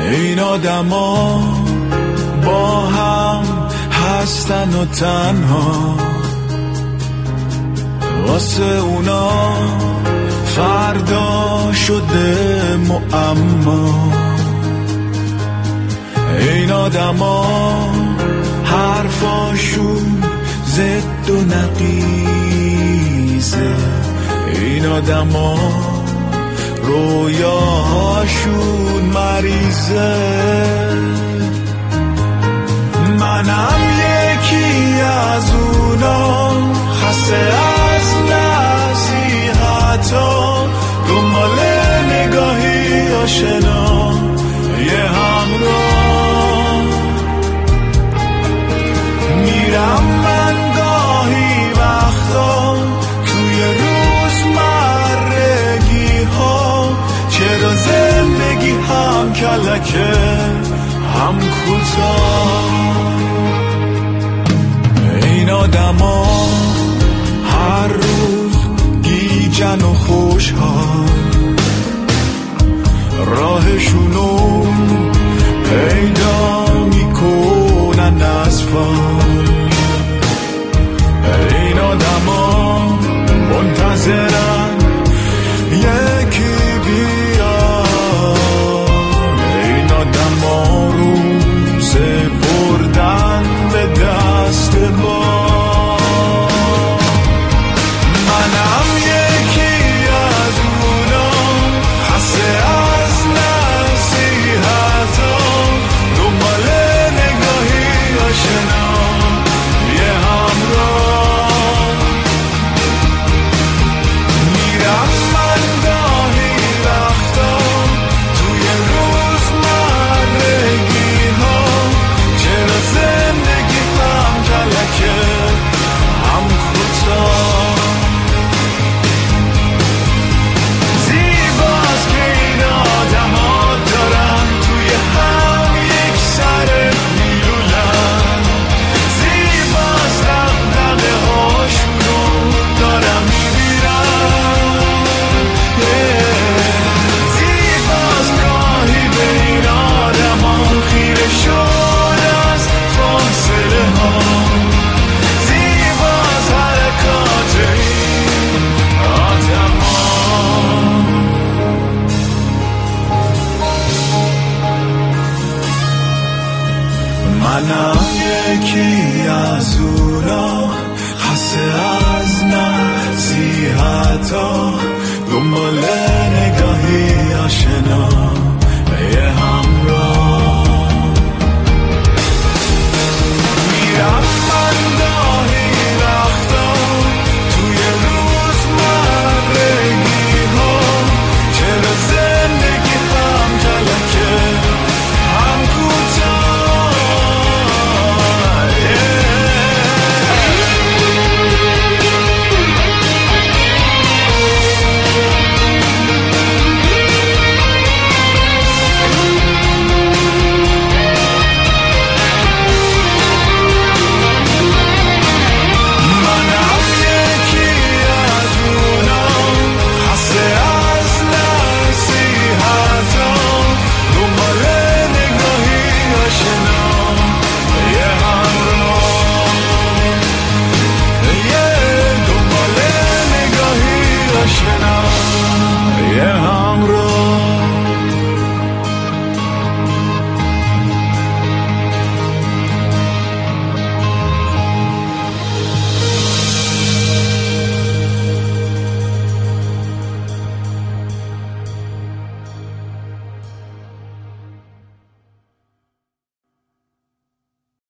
این آدما با هم هستن و تنها، واسه اونا فردا شده معما. این آدما حرفاشون زد و نقیزه، این آدما رویاهاشون مریضه. منم یکی از اونا، خسته از نصیحتا، دنبال نگاهی آشنا، یه همراه. میرم من گاهی وقتا توی روزمرگی ها، چرا زندگی هم کلکه هم کوتاه. این آدما هر روز گیجن و خوشحال، راهشونو پیدا میکنن از فال. این آدما منتظرن یکی بیاد، این آدما روز بردن به دست ما. منم یکی از اونا، خسته از نصیحتا، دنبال نگاهی آشنا، یه همراه. میرم من گاهی وقتا توی روزمرگی ها، چرا زندگی هم کلکه هم کوتاه. زیباست که این آدما دارن توی هم یک سر میلولن، زیباست دغدغه هاشونو دارن میبیرن، زیباست گاهی به این آدما خیره شد از فاصله ها، زیباست حرکات این آدما. منم یکی از اونا، خسته از نصیحتا، دنبال نگاهی آشنا، یه همراه. میرم